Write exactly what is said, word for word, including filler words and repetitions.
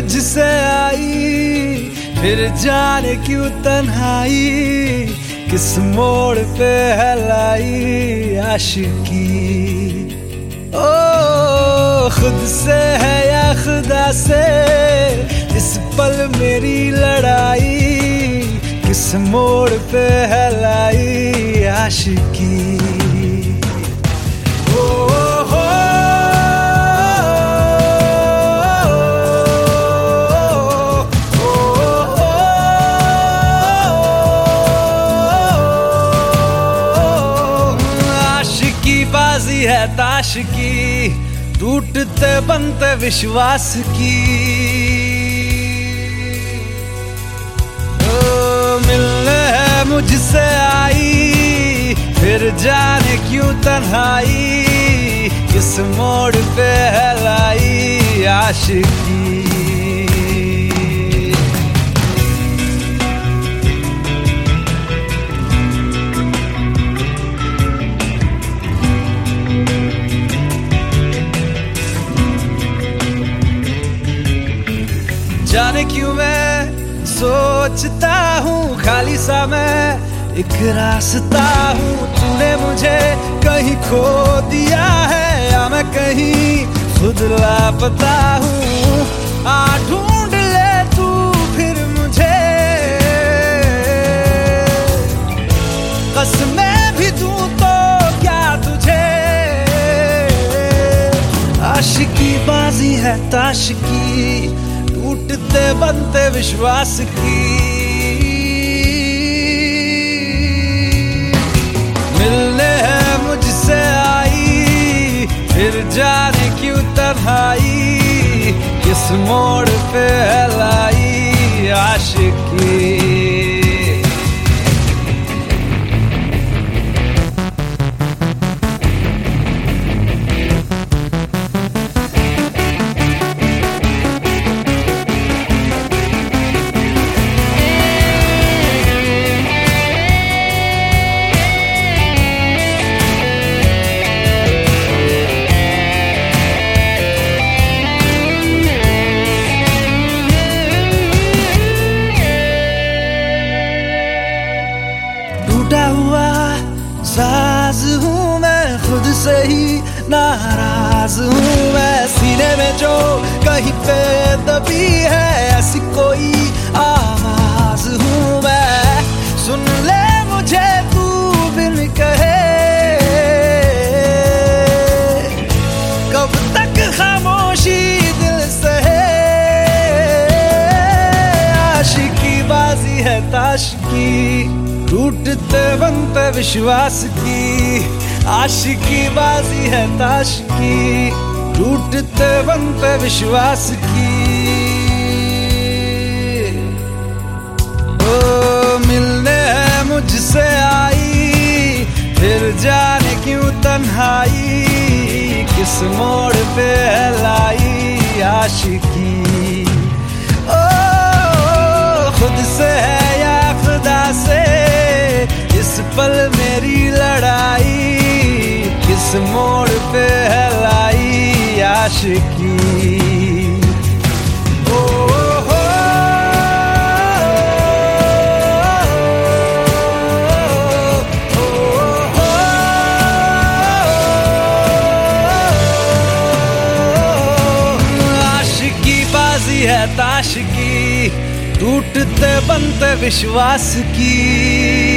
मुझसे आई, फिर जाने क्यों तन्हाई, किस मोड़ पे है लाई आशिकी। ओ खुद से है या खुदा से, इस पल मेरी लड़ाई, किस मोड़ पे है लाई आशिकी। बाजी है ताश की, टूटते बनते विश्वास की। ओ मिलने है मुझसे आई, फिर जाने क्यों तन्हाई, किस मोड़ पे है लाई आशिकी। जाने क्यों मैं सोचता हूँ खाली सा मैं एक रास्ता हूँ, तूने मुझे कहीं खो दिया है या मैं कहीं खुद लापता हूँ। आ ढूंढ ले तू फिर मुझे, कसमें भी दूँ तो क्या तुझे। आशिकी बाजी है ताश की, टूटते बनते विश्वास की। मिलने है मुझसे आई, फिर जाने क्यों तन्हाई, किस मोड़ पे है लाई आशिकी। टूटा हुआ साज हूँ मैं, खुद से ही नाराज हूँ मैं। सीने में जो कहीं पे दबी है, ऐसी कोई आवाज हूँ मैं। सुन ले मुझे तू बिन कहे, कब तक खामोशी दिल सहे। आशिकी बाजी है ताश की, टूटते बनते विश्वास की। आशिकी बाजी है ताश की, टूटते बनते विश्वास की। ओ मिलने है मुझसे आई, फिर जाने क्यों तन्हाई, किस मोड़ पे है लाई आशिकी। ओ खुद से है या खुदा से, इस पल मेरी लड़ाई, किस मोड़ पे है लाई आशिकी। ओ हो आशिकी बाजी है ताश की, टूटते बनते विश्वास की।